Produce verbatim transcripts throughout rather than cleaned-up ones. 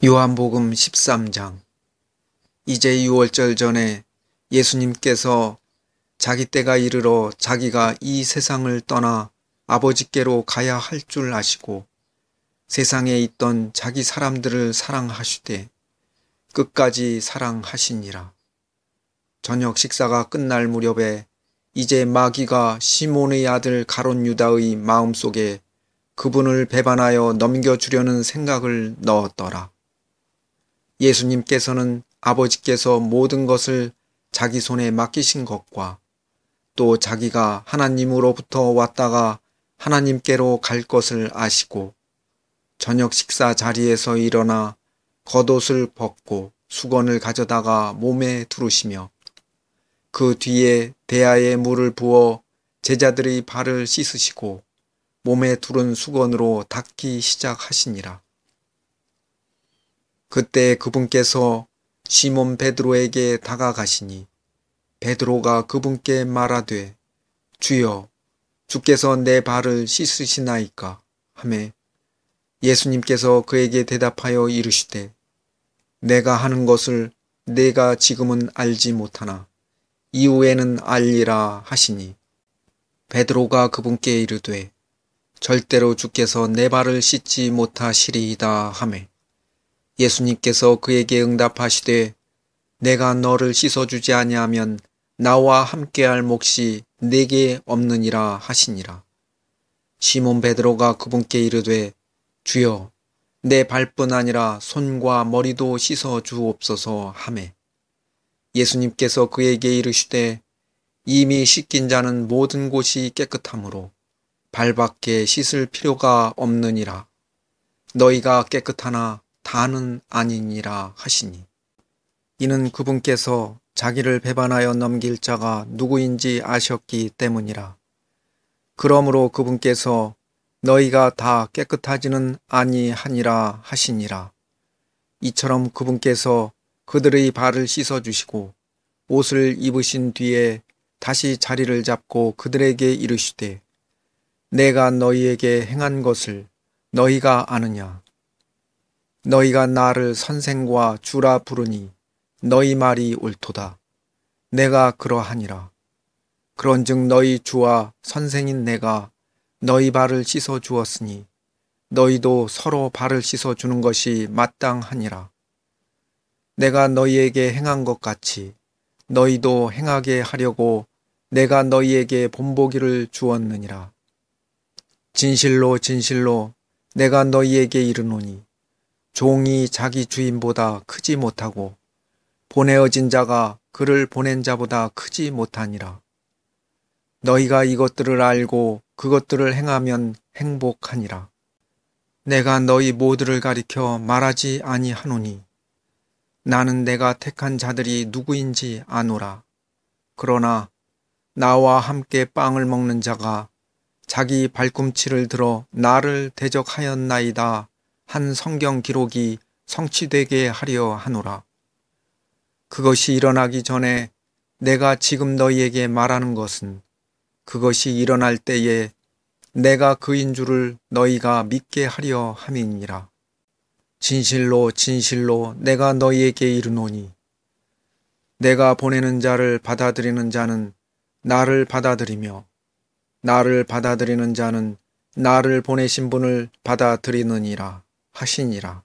요한복음 십삼 장. 이제 유월절 전에 예수님께서 자기 때가 이르러 자기가 이 세상을 떠나 아버지께로 가야 할 줄 아시고 세상에 있던 자기 사람들을 사랑하시되 끝까지 사랑하시니라. 저녁 식사가 끝날 무렵에 이제 마귀가 시몬의 아들 가롯 유다의 마음속에 그분을 배반하여 넘겨주려는 생각을 넣었더라. 예수님께서는 아버지께서 모든 것을 자기 손에 맡기신 것과 또 자기가 하나님으로부터 왔다가 하나님께로 갈 것을 아시고 저녁 식사 자리에서 일어나 겉옷을 벗고 수건을 가져다가 몸에 두르시며 그 뒤에 대야에 물을 부어 제자들의 발을 씻으시고 몸에 두른 수건으로 닦기 시작하시니라. 그때 그분께서 시몬 베드로에게 다가가시니 베드로가 그분께 말하되 주여 주께서 내 발을 씻으시나이까 하매 예수님께서 그에게 대답하여 이르시되 내가 하는 것을 내가 지금은 알지 못하나 이후에는 알리라 하시니 베드로가 그분께 이르되 절대로 주께서 내 발을 씻지 못하시리이다 하매 예수님께서 그에게 응답하시되 내가 너를 씻어주지 아니하면 나와 함께할 몫이 내게 없느니라 하시니라. 시몬 베드로가 그분께 이르되 주여 내 발뿐 아니라 손과 머리도 씻어 주옵소서 하매 예수님께서 그에게 이르시되 이미 씻긴 자는 모든 곳이 깨끗하므로 발밖에 씻을 필요가 없느니라. 너희가 깨끗하나 다는 아니니라 하시니 이는 그분께서 자기를 배반하여 넘길 자가 누구인지 아셨기 때문이라. 그러므로 그분께서 너희가 다 깨끗하지는 아니하니라 하시니라. 이처럼 그분께서 그들의 발을 씻어주시고 옷을 입으신 뒤에 다시 자리를 잡고 그들에게 이르시되 내가 너희에게 행한 것을 너희가 아느냐. 너희가 나를 선생과 주라 부르니 너희 말이 옳도다. 내가 그러하니라. 그런즉 너희 주와 선생인 내가 너희 발을 씻어 주었으니 너희도 서로 발을 씻어 주는 것이 마땅하니라. 내가 너희에게 행한 것 같이 너희도 행하게 하려고 내가 너희에게 본보기를 주었느니라. 진실로 진실로 내가 너희에게 이르노니 종이 자기 주인보다 크지 못하고 보내어진 자가 그를 보낸 자보다 크지 못하니라. 너희가 이것들을 알고 그것들을 행하면 행복하니라. 내가 너희 모두를 가리켜 말하지 아니하노니 나는 내가 택한 자들이 누구인지 아노라. 그러나 나와 함께 빵을 먹는 자가 자기 발꿈치를 들어 나를 대적하였나이다 한 성경 기록이 성취되게 하려 하노라. 그것이 일어나기 전에 내가 지금 너희에게 말하는 것은 그것이 일어날 때에 내가 그인 줄을 너희가 믿게 하려 함이니라. 진실로 진실로 내가 너희에게 이르노니 내가 보내는 자를 받아들이는 자는 나를 받아들이며 나를 받아들이는 자는 나를 보내신 분을 받아들이느니라 하시니라.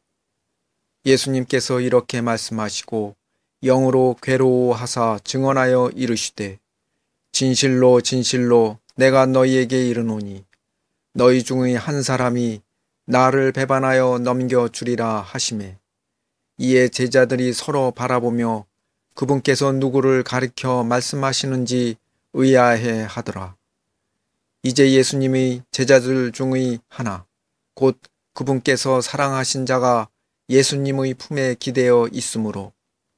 예수님께서 이렇게 말씀하시고 영으로 괴로워하사 증언하여 이르시되 진실로 진실로 내가 너희에게 이르노니 너희 중의 한 사람이 나를 배반하여 넘겨주리라 하시매 이에 제자들이 서로 바라보며 그분께서 누구를 가리켜 말씀하시는지 의아해 하더라. 이제 예수님의 제자들 중의 하나 곧 그분께서 사랑하신 자가 예수님의 품에 기대어 있으므로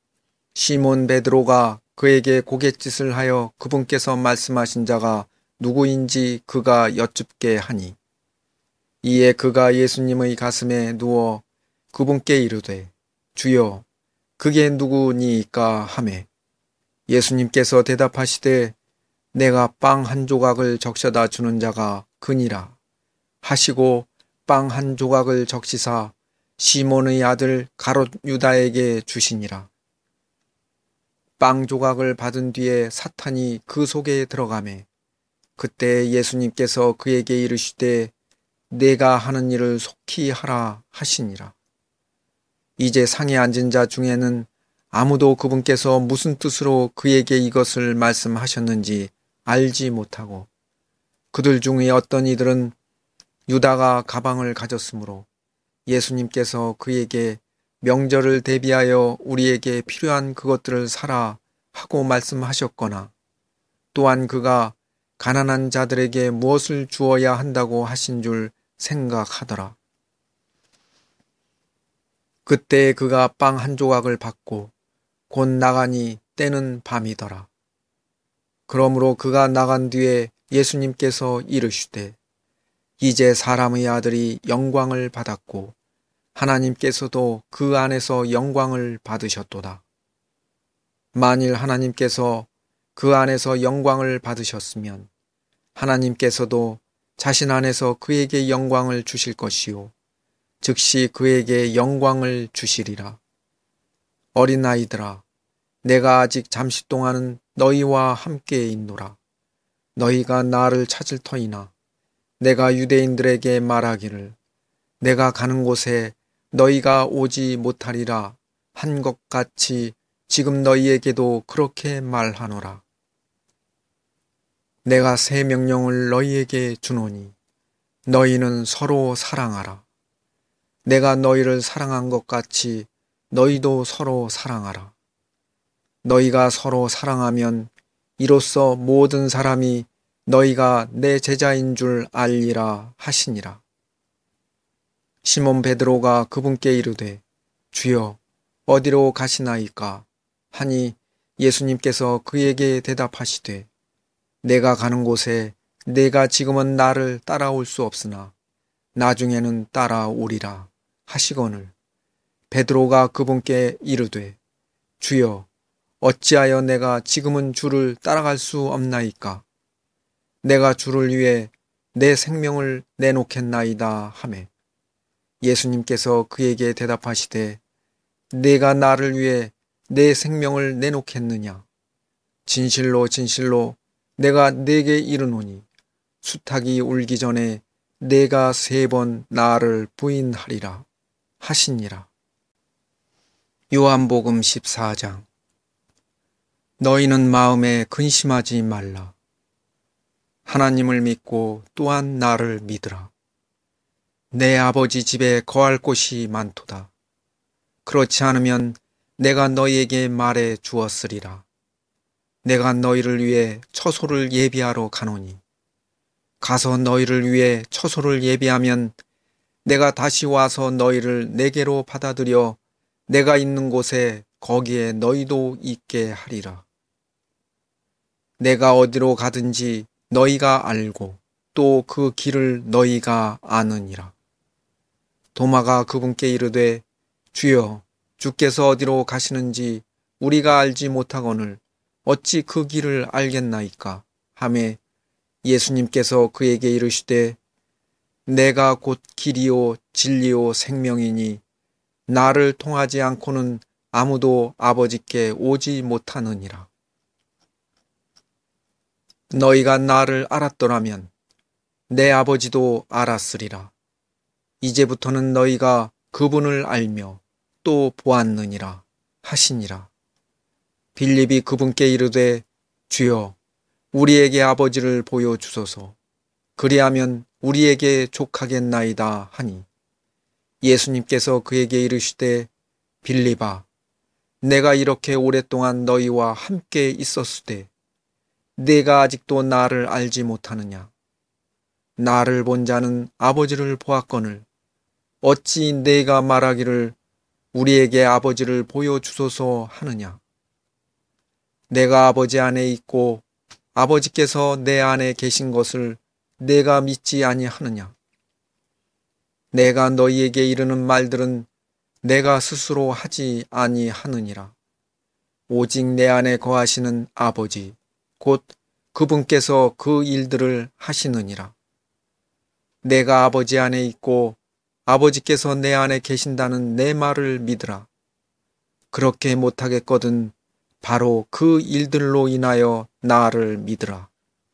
시몬 베드로가 그에게 고갯짓을 하여 그분께서 말씀하신 자가 누구인지 그가 여쭙게 하니 이에 그가 예수님의 가슴에 누워 그분께 이르되 주여 그게 누구니까 하매 예수님께서 대답하시되 내가 빵 한 조각을 적셔다 주는 자가 그니라 하시고 빵 한 조각을 적시사 시몬의 아들 가롯 유다에게 주시니라. 빵 조각을 받은 뒤에 사탄이 그 속에 들어가매 그때 예수님께서 그에게 이르시되 내가 하는 일을 속히 하라 하시니라. 이제 상에 앉은 자 중에는 아무도 그분께서 무슨 뜻으로 그에게 이것을 말씀하셨는지 알지 못하고 그들 중에 어떤 이들은 유다가 가방을 가졌으므로 예수님께서 그에게 명절을 대비하여 우리에게 필요한 그것들을 사라 하고 말씀하셨거나 또한 그가 가난한 자들에게 무엇을 주어야 한다고 하신 줄 생각하더라. 그때 그가 빵 한 조각을 받고 곧 나가니 때는 밤이더라. 그러므로 그가 나간 뒤에 예수님께서 이르시되 이제 사람의 아들이 영광을 받았고 하나님께서도 그 안에서 영광을 받으셨도다. 만일 하나님께서 그 안에서 영광을 받으셨으면 하나님께서도 자신 안에서 그에게 영광을 주실 것이요 즉시 그에게 영광을 주시리라. 어린아이들아, 내가 아직 잠시 동안은 너희와 함께 있노라. 너희가 나를 찾을 터이나 내가 유대인들에게 말하기를 내가 가는 곳에 너희가 오지 못하리라 한 것 같이 지금 너희에게도 그렇게 말하노라. 내가 새 명령을 너희에게 주노니 너희는 서로 사랑하라. 내가 너희를 사랑한 것 같이 너희도 서로 사랑하라. 너희가 서로 사랑하면 이로써 모든 사람이 너희가 내 제자인 줄 알리라 하시니라. 시몬 베드로가 그분께 이르되 주여 어디로 가시나이까 하니 예수님께서 그에게 대답하시되 내가 가는 곳에 내가 지금은 나를 따라올 수 없으나 나중에는 따라오리라 하시거늘 베드로가 그분께 이르되 주여 어찌하여 내가 지금은 주를 따라갈 수 없나이까 내가 주를 위해 내 생명을 내놓겠나이다 하매 예수님께서 그에게 대답하시되 내가 나를 위해 내 생명을 내놓겠느냐 진실로 진실로 내가 네게 이르노니 수탉이 울기 전에 내가 세 번 나를 부인하리라 하시니라. 요한복음 십사 장. 너희는 마음에 근심하지 말라. 하나님을 믿고 또한 나를 믿으라. 내 아버지 집에 거할 곳이 많도다. 그렇지 않으면 내가 너희에게 말해 주었으리라. 내가 너희를 위해 처소를 예비하러 가노니 가서 너희를 위해 처소를 예비하면 내가 다시 와서 너희를 내게로 받아들여 내가 있는 곳에 거기에 너희도 있게 하리라. 내가 어디로 가든지 너희가 알고 또 그 길을 너희가 아느니라. 도마가 그분께 이르되 주여 주께서 어디로 가시는지 우리가 알지 못하거늘 어찌 그 길을 알겠나이까 하매 예수님께서 그에게 이르시되 내가 곧 길이요 진리요 생명이니 나를 통하지 않고는 아무도 아버지께 오지 못하느니라. 너희가 나를 알았더라면 내 아버지도 알았으리라. 이제부터는 너희가 그분을 알며 또 보았느니라 하시니라. 빌립이 그분께 이르되 주여 우리에게 아버지를 보여주소서. 그리하면 우리에게 족하겠나이다 하니 예수님께서 그에게 이르시되 빌립아 내가 이렇게 오랫동안 너희와 함께 있었으되 네가 아직도 나를 알지 못하느냐. 나를 본 자는 아버지를 보았거늘 어찌 네가 말하기를 우리에게 아버지를 보여주소서 하느냐. 내가 아버지 안에 있고 아버지께서 내 안에 계신 것을 내가 믿지 아니하느냐. 내가 너희에게 이르는 말들은 내가 스스로 하지 아니하느니라. 오직 내 안에 거하시는 아버지 곧 그분께서 그 일들을 하시느니라. 내가 아버지 안에 있고 아버지께서 내 안에 계신다는 내 말을 믿으라. 그렇게 못하겠거든 바로 그 일들로 인하여 나를 믿으라.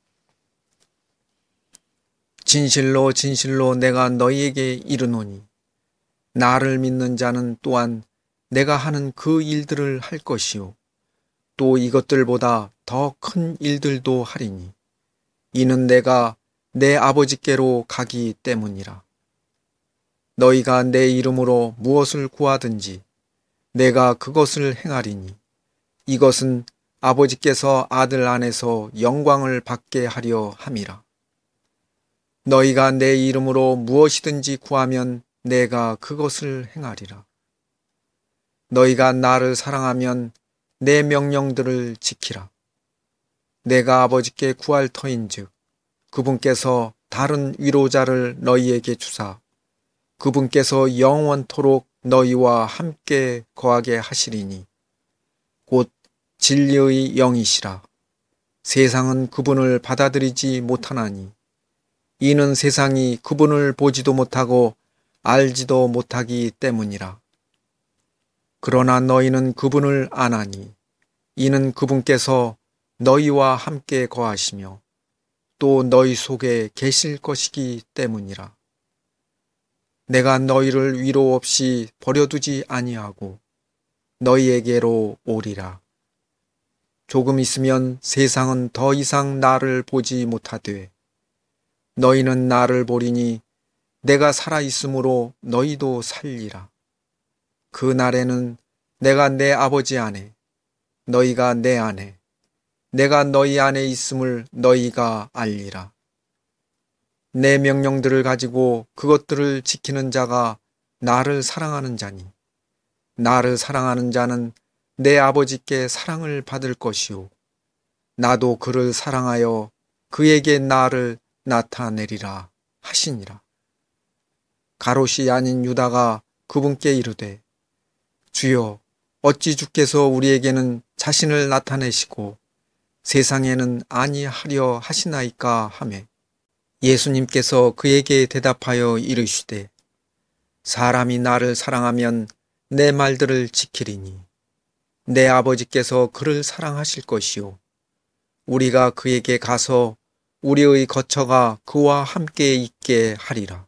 진실로 진실로 내가 너희에게 이르노니 나를 믿는 자는 또한 내가 하는 그 일들을 할 것이요 또 이것들보다 더 큰 일들도 하리니 이는 내가 내 아버지께로 가기 때문이라. 너희가 내 이름으로 무엇을 구하든지 내가 그것을 행하리니 이것은 아버지께서 아들 안에서 영광을 받게 하려 함이라. 너희가 내 이름으로 무엇이든지 구하면 내가 그것을 행하리라. 너희가 나를 사랑하면 내 명령들을 지키라. 내가 아버지께 구할 터인즉 그분께서 다른 위로자를 너희에게 주사 그분께서 영원토록 너희와 함께 거하게 하시리니 곧 진리의 영이시라. 세상은 그분을 받아들이지 못하나니 이는 세상이 그분을 보지도 못하고 알지도 못하기 때문이라. 그러나 너희는 그분을 아나니 이는 그분께서 너희와 함께 거하시며 또 너희 속에 계실 것이기 때문이라. 내가 너희를 위로 없이 버려두지 아니하고 너희에게로 오리라. 조금 있으면 세상은 더 이상 나를 보지 못하되 너희는 나를 보리니 내가 살아있으므로 너희도 살리라. 그 날에는 내가 내 아버지 안에 너희가 내 안에 내가 너희 안에 있음을 너희가 알리라. 내 명령들을 가지고 그것들을 지키는 자가 나를 사랑하는 자니 나를 사랑하는 자는 내 아버지께 사랑을 받을 것이요 나도 그를 사랑하여 그에게 나를 나타내리라 하시니라. 가롯이 아닌 유다가 그분께 이르되 주여 어찌 주께서 우리에게는 자신을 나타내시고 세상에는 아니하려 하시나이까 하매 예수님께서 그에게 대답하여 이르시되 사람이 나를 사랑하면 내 말들을 지키리니 내 아버지께서 그를 사랑하실 것이요 우리가 그에게 가서 우리의 거처가 그와 함께 있게 하리라.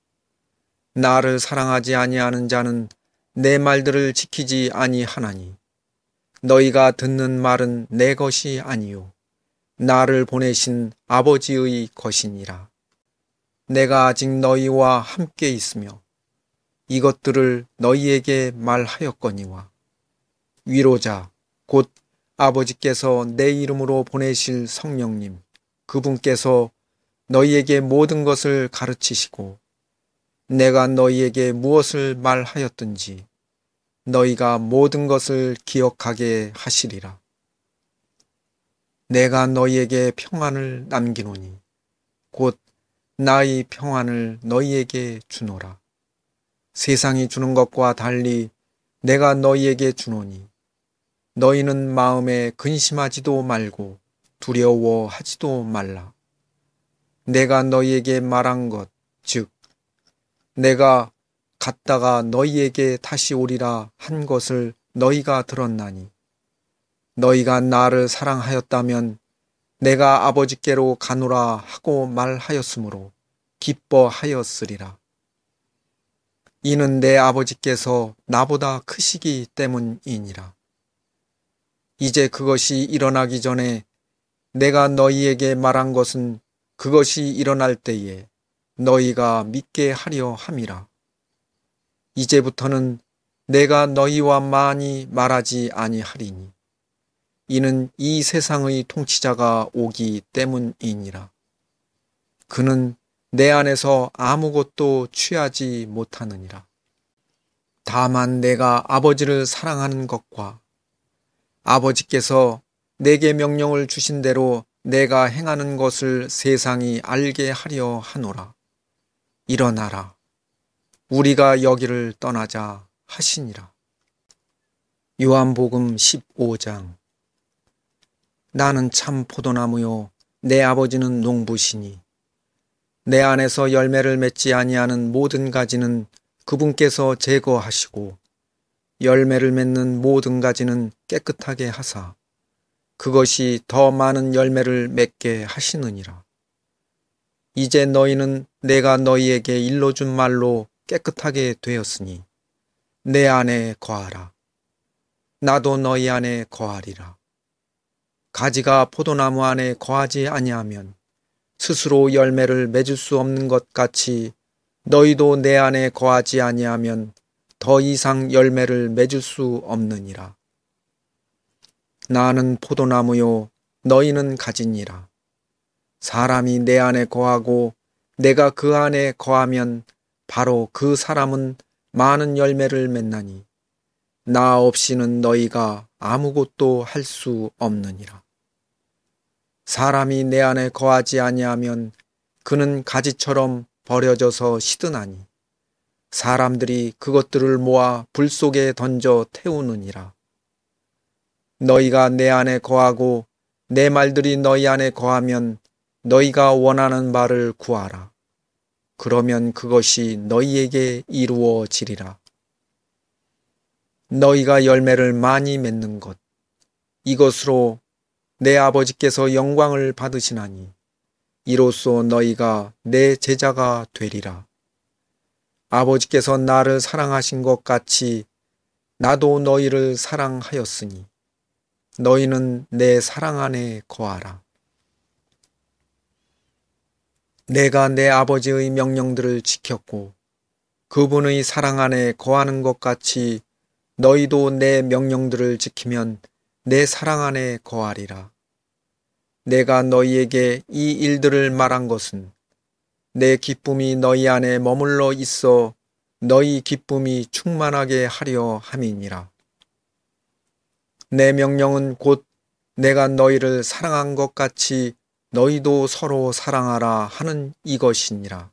나를 사랑하지 아니하는 자는 내 말들을 지키지 아니하나니 너희가 듣는 말은 내 것이 아니요 나를 보내신 아버지의 것이니라. 내가 아직 너희와 함께 있으며 이것들을 너희에게 말하였거니와 위로자 곧 아버지께서 내 이름으로 보내실 성령님 그분께서 너희에게 모든 것을 가르치시고 내가 너희에게 무엇을 말하였든지 너희가 모든 것을 기억하게 하시리라. 내가 너희에게 평안을 남기노니 곧 나의 평안을 너희에게 주노라. 세상이 주는 것과 달리 내가 너희에게 주노니 너희는 마음에 근심하지도 말고 두려워하지도 말라. 내가 너희에게 말한 것, 즉 내가 갔다가 너희에게 다시 오리라 한 것을 너희가 들었나니 너희가 나를 사랑하였다면 내가 아버지께로 가노라 하고 말하였으므로 기뻐하였으리라. 이는 내 아버지께서 나보다 크시기 때문이니라. 이제 그것이 일어나기 전에 내가 너희에게 말한 것은 그것이 일어날 때에 너희가 믿게 하려 함이라. 이제부터는 내가 너희와 많이 말하지 아니하리니 이는 이 세상의 통치자가 오기 때문이니라. 그는 내 안에서 아무것도 취하지 못하느니라. 다만 내가 아버지를 사랑하는 것과 아버지께서 내게 명령을 주신 대로 내가 행하는 것을 세상이 알게 하려 하노라. 일어나라. 우리가 여기를 떠나자 하시니라. 요한복음 십오 장. 나는 참 포도나무요 내 아버지는 농부시니 내 안에서 열매를 맺지 아니하는 모든 가지는 그분께서 제거하시고 열매를 맺는 모든 가지는 깨끗하게 하사 그것이 더 많은 열매를 맺게 하시느니라. 이제 너희는 내가 너희에게 일러준 말로 깨끗하게 되었으니 내 안에 거하라. 나도 너희 안에 거하리라. 가지가 포도나무 안에 거하지 아니하면 스스로 열매를 맺을 수 없는 것 같이 너희도 내 안에 거하지 아니하면 더 이상 열매를 맺을 수 없느니라. 나는 포도나무요 너희는 가지니라. 사람이 내 안에 거하고 내가 그 안에 거하면 바로 그 사람은 많은 열매를 맺나니 나 없이는 너희가 아무것도 할 수 없느니라. 사람이 내 안에 거하지 아니하면 그는 가지처럼 버려져서 시드나니 사람들이 그것들을 모아 불 속에 던져 태우느니라. 너희가 내 안에 거하고 내 말들이 너희 안에 거하면 너희가 원하는 바를 구하라. 그러면 그것이 너희에게 이루어지리라. 너희가 열매를 많이 맺는 것, 이것으로 내 아버지께서 영광을 받으시나니 이로써 너희가 내 제자가 되리라. 아버지께서 나를 사랑하신 것 같이 나도 너희를 사랑하였으니 너희는 내 사랑 안에 거하라. 내가 내 아버지의 명령들을 지켰고 그분의 사랑 안에 거하는 것 같이 너희도 내 명령들을 지키면 내 사랑 안에 거하리라. 내가 너희에게 이 일들을 말한 것은 내 기쁨이 너희 안에 머물러 있어 너희 기쁨이 충만하게 하려 함이니라. 내 명령은 곧 내가 너희를 사랑한 것 같이 너희도 서로 사랑하라 하는 이것이니라.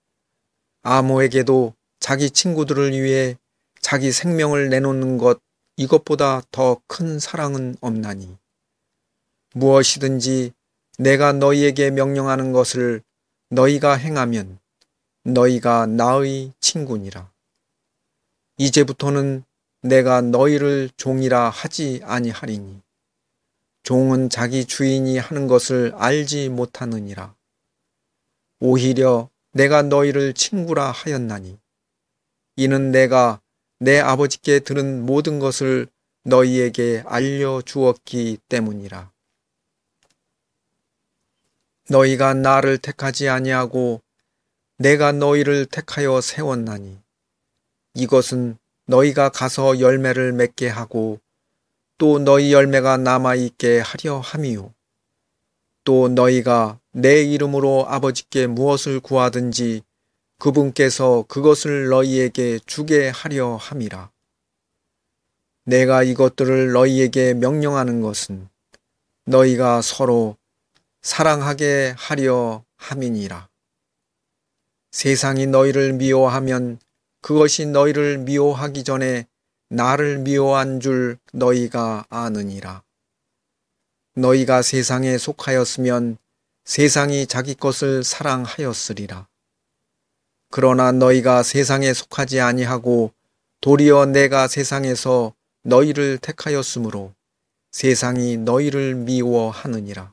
아무에게도 자기 친구들을 위해 자기 생명을 내놓는 것 이것보다 더 큰 사랑은 없나니 무엇이든지 내가 너희에게 명령하는 것을 너희가 행하면 너희가 나의 친구니라. 이제부터는 내가 너희를 종이라 하지 아니하리니 종은 자기 주인이 하는 것을 알지 못하느니라. 오히려 내가 너희를 친구라 하였나니 이는 내가 내 아버지께 들은 모든 것을 너희에게 알려주었기 때문이라. 너희가 나를 택하지 아니하고 내가 너희를 택하여 세웠나니 이것은 너희가 가서 열매를 맺게 하고 또 너희 열매가 남아있게 하려 함이요. 또 너희가 내 이름으로 아버지께 무엇을 구하든지 그분께서 그것을 너희에게 주게 하려 함이라. 내가 이것들을 너희에게 명령하는 것은 너희가 서로 사랑하게 하려 함이니라. 세상이 너희를 미워하면 그것이 너희를 미워하기 전에 나를 미워한 줄 너희가 아느니라. 너희가 세상에 속하였으면 세상이 자기 것을 사랑하였으리라. 그러나 너희가 세상에 속하지 아니하고 도리어 내가 세상에서 너희를 택하였으므로 세상이 너희를 미워하느니라.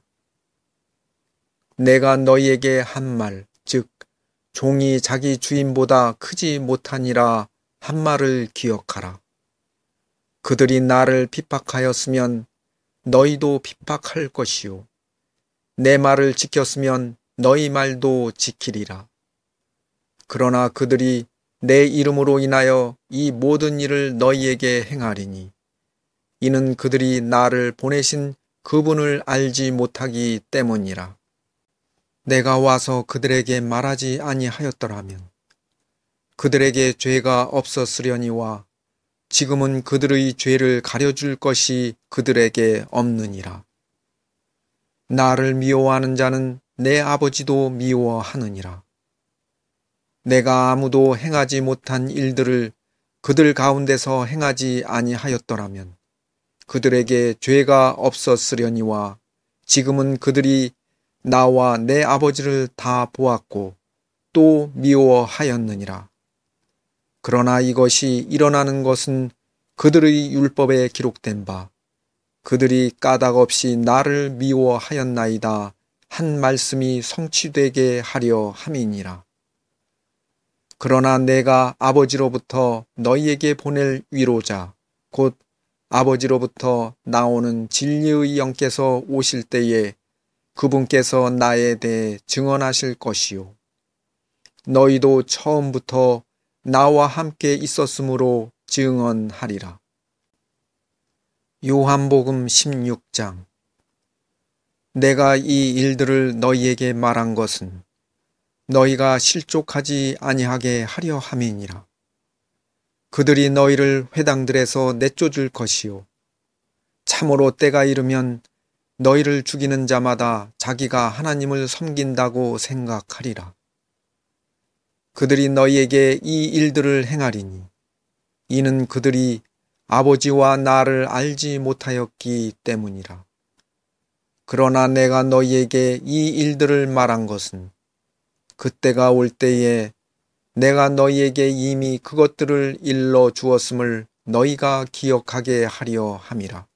내가 너희에게 한 말, 즉 종이 자기 주인보다 크지 못하니라 한 말을 기억하라. 그들이 나를 핍박하였으면 너희도 핍박할 것이요. 내 말을 지켰으면 너희 말도 지키리라. 그러나 그들이 내 이름으로 인하여 이 모든 일을 너희에게 행하리니 이는 그들이 나를 보내신 그분을 알지 못하기 때문이라. 내가 와서 그들에게 말하지 아니하였더라면 그들에게 죄가 없었으려니와 지금은 그들의 죄를 가려줄 것이 그들에게 없느니라. 나를 미워하는 자는 내 아버지도 미워하느니라. 내가 아무도 행하지 못한 일들을 그들 가운데서 행하지 아니하였더라면 그들에게 죄가 없었으려니와 지금은 그들이 나와 내 아버지를 다 보았고 또 미워하였느니라. 그러나 이것이 일어나는 것은 그들의 율법에 기록된 바 그들이 까닭 없이 나를 미워하였나이다 한 말씀이 성취되게 하려 함이니라. 그러나 내가 아버지로부터 너희에게 보낼 위로자 곧 아버지로부터 나오는 진리의 영께서 오실 때에 그분께서 나에 대해 증언하실 것이요 너희도 처음부터 나와 함께 있었으므로 증언하리라. 요한복음 십육 장. 내가 이 일들을 너희에게 말한 것은 너희가 실족하지 아니하게 하려 함이니라. 그들이 너희를 회당들에서 내쫓을 것이요 참으로 때가 이르면 너희를 죽이는 자마다 자기가 하나님을 섬긴다고 생각하리라. 그들이 너희에게 이 일들을 행하리니 이는 그들이 아버지와 나를 알지 못하였기 때문이라. 그러나 내가 너희에게 이 일들을 말한 것은 그때가 올 때에 내가 너희에게 이미 그것들을 일러 주었음을 너희가 기억하게 하려 함이라.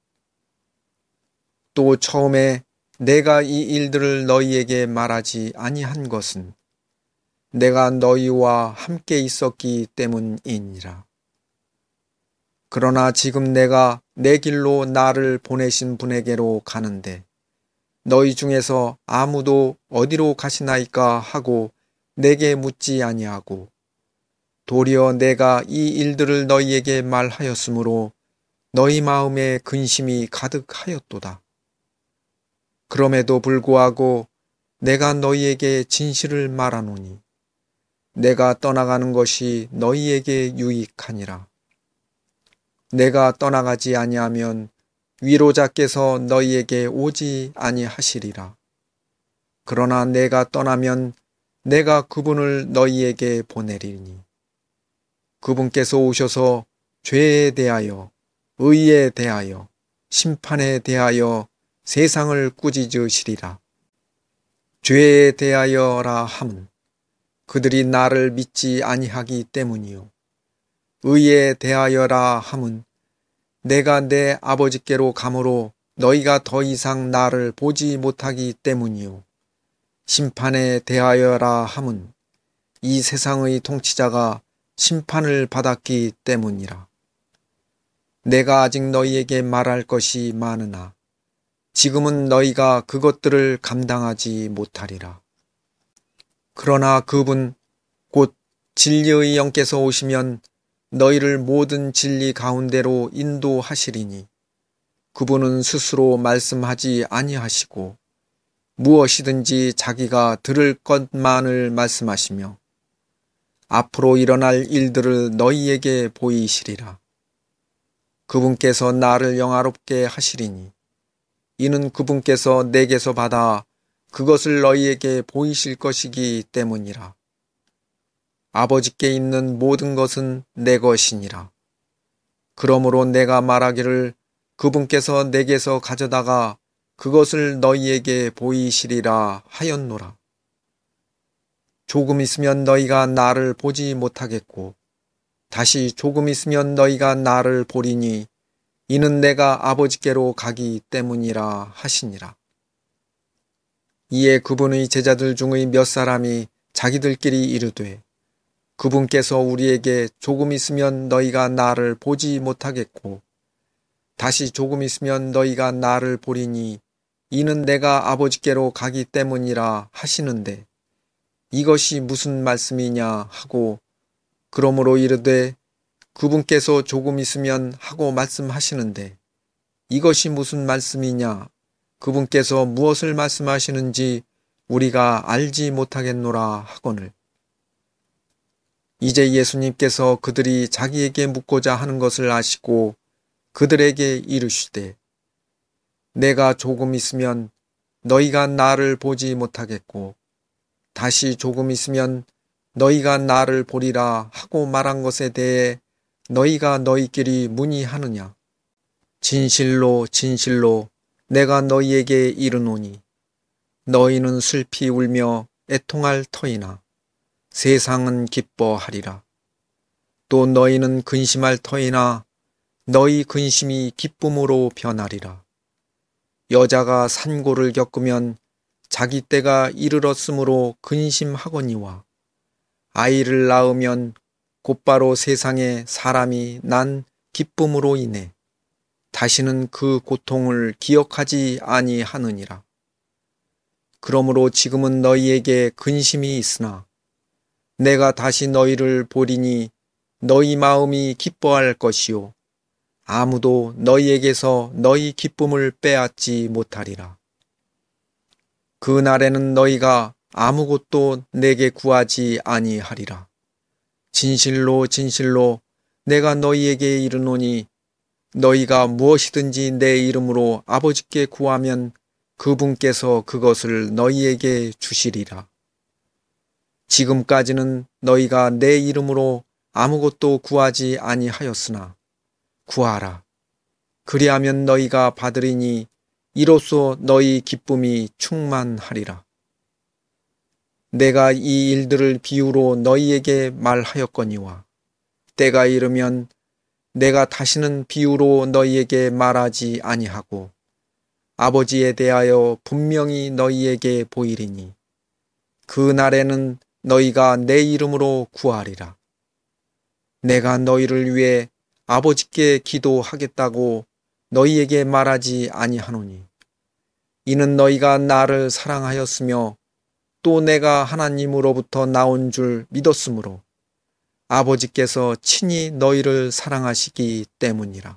또 처음에 내가 이 일들을 너희에게 말하지 아니한 것은 내가 너희와 함께 있었기 때문이니라. 그러나 지금 내가 내 길로 나를 보내신 분에게로 가는데 너희 중에서 아무도 어디로 가시나이까 하고 내게 묻지 아니하고 도리어 내가 이 일들을 너희에게 말하였으므로 너희 마음에 근심이 가득하였도다. 그럼에도 불구하고 내가 너희에게 진실을 말하노니 내가 떠나가는 것이 너희에게 유익하니라. 내가 떠나가지 아니하면 위로자께서 너희에게 오지 아니하시리라. 그러나 내가 떠나면 내가 그분을 너희에게 보내리니 그분께서 오셔서 죄에 대하여 의에 대하여 심판에 대하여 세상을 꾸짖으시리라. 죄에 대하여라 함은 그들이 나를 믿지 아니하기 때문이요 의에 대하여라 함은 내가 내 아버지께로 가므로 너희가 더 이상 나를 보지 못하기 때문이요 심판에 대하여라 함은 이 세상의 통치자가 심판을 받았기 때문이라. 내가 아직 너희에게 말할 것이 많으나 지금은 너희가 그것들을 감당하지 못하리라. 그러나 그분 곧 진리의 영께서 오시면 너희를 모든 진리 가운데로 인도하시리니 그분은 스스로 말씀하지 아니하시고 무엇이든지 자기가 들을 것만을 말씀하시며 앞으로 일어날 일들을 너희에게 보이시리라. 그분께서 나를 영화롭게 하시리니 이는 그분께서 내게서 받아 그것을 너희에게 보이실 것이기 때문이라. 아버지께 있는 모든 것은 내 것이니라. 그러므로 내가 말하기를 그분께서 내게서 가져다가 그것을 너희에게 보이시리라 하였노라. 조금 있으면 너희가 나를 보지 못하겠고 다시 조금 있으면 너희가 나를 보리니 이는 내가 아버지께로 가기 때문이라 하시니라. 이에 그분의 제자들 중의 몇 사람이 자기들끼리 이르되 그분께서 우리에게 조금 있으면 너희가 나를 보지 못하겠고 다시 조금 있으면 너희가 나를 보리니 이는 내가 아버지께로 가기 때문이라 하시는데 이것이 무슨 말씀이냐 하고 그러므로 이르되 그분께서 조금 있으면 하고 말씀하시는데 이것이 무슨 말씀이냐 그분께서 무엇을 말씀하시는지 우리가 알지 못하겠노라 하거늘 이제 예수님께서 그들이 자기에게 묻고자 하는 것을 아시고 그들에게 이르시되 내가 조금 있으면 너희가 나를 보지 못하겠고 다시 조금 있으면 너희가 나를 보리라 하고 말한 것에 대해 너희가 너희끼리 문의하느냐. 진실로 진실로 내가 너희에게 이르노니 너희는 슬피 울며 애통할 터이나 세상은 기뻐하리라. 또 너희는 근심할 터이나 너희 근심이 기쁨으로 변하리라. 여자가 산고를 겪으면 자기 때가 이르렀으므로 근심하거니와 아이를 낳으면 곧바로 세상에 사람이 난 기쁨으로 인해 다시는 그 고통을 기억하지 아니하느니라. 그러므로 지금은 너희에게 근심이 있으나 내가 다시 너희를 보리니 너희 마음이 기뻐할 것이요 아무도 너희에게서 너희 기쁨을 빼앗지 못하리라. 그 날에는 너희가 아무것도 내게 구하지 아니하리라. 진실로 진실로 내가 너희에게 이르노니 너희가 무엇이든지 내 이름으로 아버지께 구하면 그분께서 그것을 너희에게 주시리라. 지금까지는 너희가 내 이름으로 아무것도 구하지 아니하였으나 구하라. 그리하면 너희가 받으리니 이로써 너희 기쁨이 충만하리라. 내가 이 일들을 비유로 너희에게 말하였거니와 때가 이르면 내가 다시는 비유로 너희에게 말하지 아니하고 아버지에 대하여 분명히 너희에게 보이리니 그 날에는 너희가 내 이름으로 구하리라. 내가 너희를 위해 아버지께 기도하겠다고 너희에게 말하지 아니하노니 이는 너희가 나를 사랑하였으며 또 내가 하나님으로부터 나온 줄 믿었으므로 아버지께서 친히 너희를 사랑하시기 때문이라.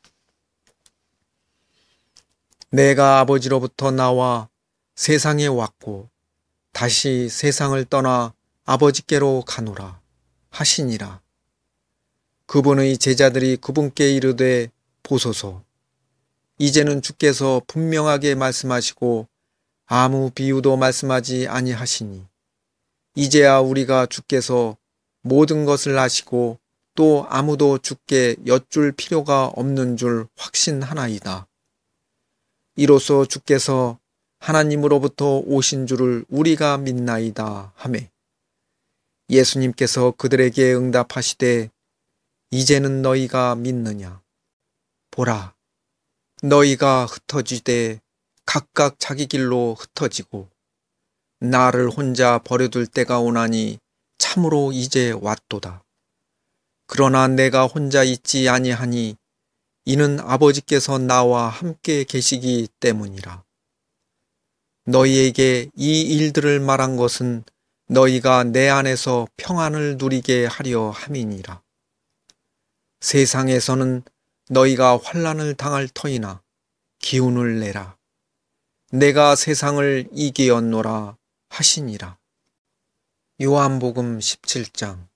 내가 아버지로부터 나와 세상에 왔고 다시 세상을 떠나 아버지께로 가노라 하시니라. 그분의 제자들이 그분께 이르되 보소서 이제는 주께서 분명하게 말씀하시고 아무 비유도 말씀하지 아니하시니 이제야 우리가 주께서 모든 것을 아시고 또 아무도 주께 여쭐 필요가 없는 줄 확신하나이다. 이로써 주께서 하나님으로부터 오신 줄을 우리가 믿나이다 하매 예수님께서 그들에게 응답하시되 이제는 너희가 믿느냐? 보라, 너희가 흩어지되 각각 자기 길로 흩어지고 나를 혼자 버려둘 때가 오나니 참으로 이제 왔도다. 그러나 내가 혼자 있지 아니하니 이는 아버지께서 나와 함께 계시기 때문이라. 너희에게 이 일들을 말한 것은 너희가 내 안에서 평안을 누리게 하려 함이니라. 세상에서는 너희가 환난을 당할 터이나 기운을 내라. 내가 세상을 이기었노라 하시니라. 요한복음 십칠 장.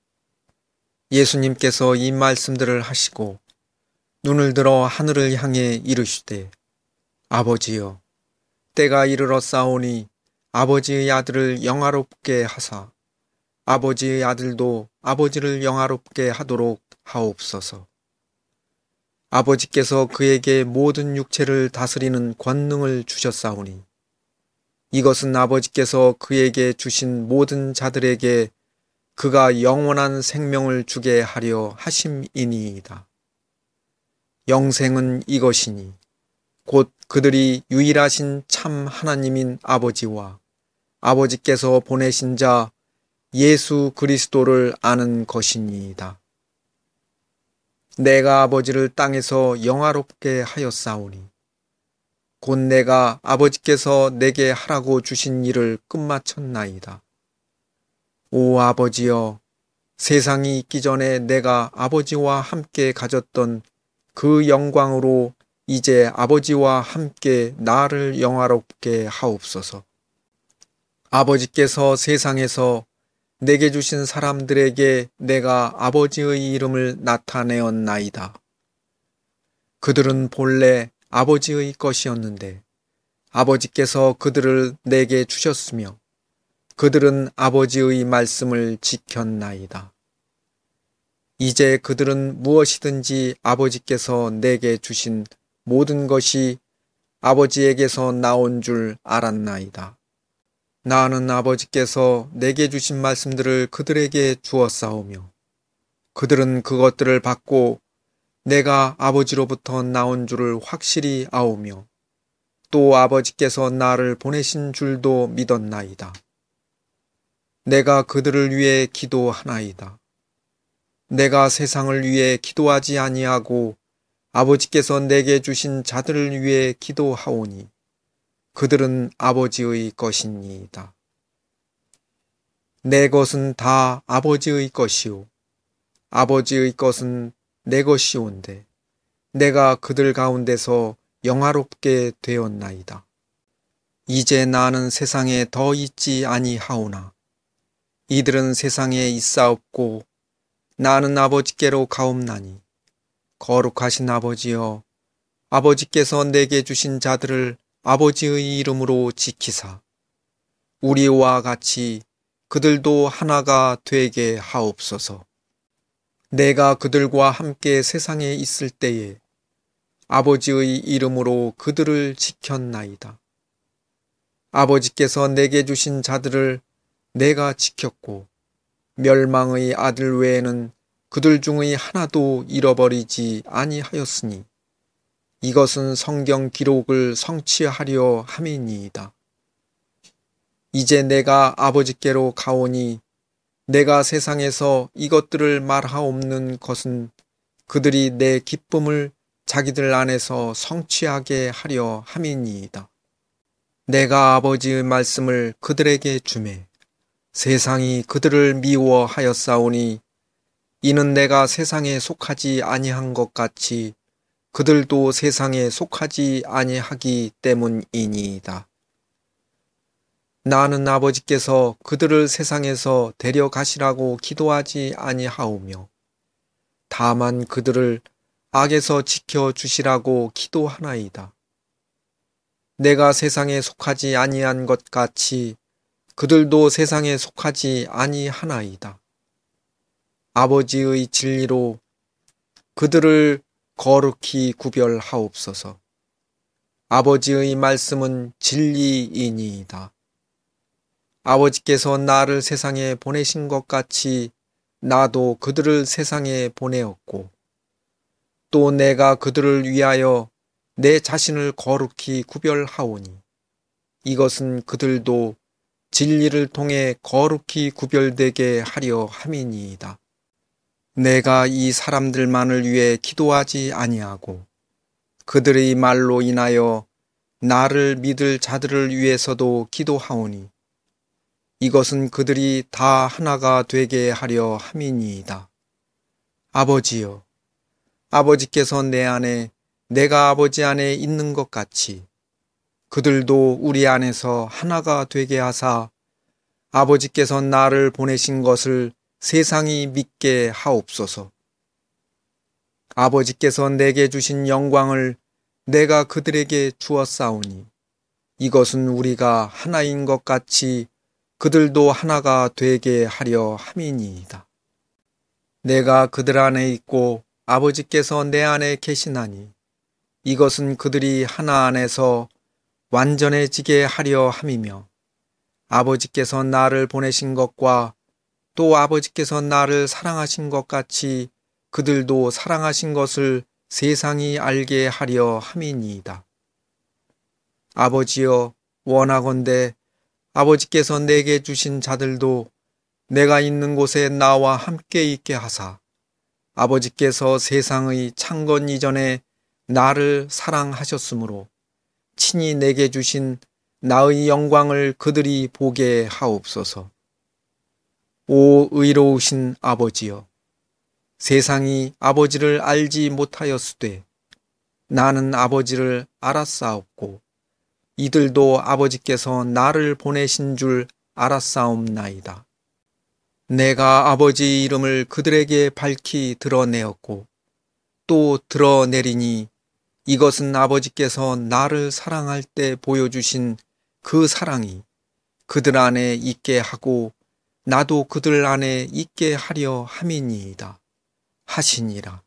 예수님께서 이 말씀들을 하시고 눈을 들어 하늘을 향해 이르시되 아버지여 때가 이르러 싸우니 아버지의 아들을 영화롭게 하사 아버지의 아들도 아버지를 영화롭게 하도록 하옵소서. 아버지께서 그에게 모든 육체를 다스리는 권능을 주셨사오니 이것은 아버지께서 그에게 주신 모든 자들에게 그가 영원한 생명을 주게 하려 하심이니이다. 영생은 이것이니 곧 그들이 유일하신 참 하나님인 아버지와 아버지께서 보내신 자 예수 그리스도를 아는 것이니이다. 내가 아버지를 땅에서 영화롭게 하였사오니 곧 내가 아버지께서 내게 하라고 주신 일을 끝마쳤나이다. 오 아버지여, 세상이 있기 전에 내가 아버지와 함께 가졌던 그 영광으로 이제 아버지와 함께 나를 영화롭게 하옵소서. 아버지께서 세상에서 내게 주신 사람들에게 내가 아버지의 이름을 나타내었나이다. 그들은 본래 아버지의 것이었는데 아버지께서 그들을 내게 주셨으며 그들은 아버지의 말씀을 지켰나이다. 이제 그들은 무엇이든지 아버지께서 내게 주신 모든 것이 아버지에게서 나온 줄 알았나이다. 나는 아버지께서 내게 주신 말씀들을 그들에게 주었사오며 그들은 그것들을 받고 내가 아버지로부터 나온 줄을 확실히 아오며 또 아버지께서 나를 보내신 줄도 믿었나이다. 내가 그들을 위해 기도하나이다. 내가 세상을 위해 기도하지 아니하고 아버지께서 내게 주신 자들을 위해 기도하오니 그들은 아버지의 것이니이다. 내 것은 다 아버지의 것이요 아버지의 것은 내 것이온데 내가 그들 가운데서 영화롭게 되었나이다. 이제 나는 세상에 더 있지 아니하오나 이들은 세상에 있사옵고 나는 아버지께로 가옵나니 거룩하신 아버지여 아버지께서 내게 주신 자들을 아버지의 이름으로 지키사 우리와 같이 그들도 하나가 되게 하옵소서. 내가 그들과 함께 세상에 있을 때에 아버지의 이름으로 그들을 지켰나이다. 아버지께서 내게 주신 자들을 내가 지켰고 멸망의 아들 외에는 그들 중의 하나도 잃어버리지 아니하였으니 이것은 성경 기록을 성취하려 함이니이다. 이제 내가 아버지께로 가오니 내가 세상에서 이것들을 말하옵는 것은 그들이 내 기쁨을 자기들 안에서 성취하게 하려 함이니이다. 내가 아버지의 말씀을 그들에게 주매 세상이 그들을 미워하였사오니 이는 내가 세상에 속하지 아니한 것 같이 그들도 세상에 속하지 아니하기 때문이니이다. 나는 아버지께서 그들을 세상에서 데려가시라고 기도하지 아니하오며 다만 그들을 악에서 지켜주시라고 기도하나이다. 내가 세상에 속하지 아니한 것 같이 그들도 세상에 속하지 아니하나이다. 아버지의 진리로 그들을 거룩히 구별하옵소서. 아버지의 말씀은 진리이니이다. 아버지께서 나를 세상에 보내신 것 같이 나도 그들을 세상에 보내었고 또 내가 그들을 위하여 내 자신을 거룩히 구별하오니 이것은 그들도 진리를 통해 거룩히 구별되게 하려 함이니이다. 내가 이 사람들만을 위해 기도하지 아니하고 그들의 말로 인하여 나를 믿을 자들을 위해서도 기도하오니 이것은 그들이 다 하나가 되게 하려 함이니이다. 아버지여, 아버지께서 내 안에 내가 아버지 안에 있는 것 같이 그들도 우리 안에서 하나가 되게 하사 아버지께서 나를 보내신 것을 세상이 믿게 하옵소서. 아버지께서 내게 주신 영광을 내가 그들에게 주었사오니 이것은 우리가 하나인 것 같이 그들도 하나가 되게 하려 함이니이다. 내가 그들 안에 있고 아버지께서 내 안에 계시나니 이것은 그들이 하나 안에서 완전해지게 하려 함이며 아버지께서 나를 보내신 것과 또 아버지께서 나를 사랑하신 것 같이 그들도 사랑하신 것을 세상이 알게 하려 함이니이다. 아버지여, 원하건대 아버지께서 내게 주신 자들도 내가 있는 곳에 나와 함께 있게 하사 아버지께서 세상의 창건 이전에 나를 사랑하셨으므로 친히 내게 주신 나의 영광을 그들이 보게 하옵소서. 오 의로우신 아버지여, 세상이 아버지를 알지 못하였으되 나는 아버지를 알았사옵고 이들도 아버지께서 나를 보내신 줄 알았사옵나이다. 내가 아버지의 이름을 그들에게 밝히 드러내었고 또 드러내리니 이것은 아버지께서 나를 사랑할 때 보여주신 그 사랑이 그들 안에 있게 하고 나도 그들 안에 있게 하려 함이니이다. 하시니라.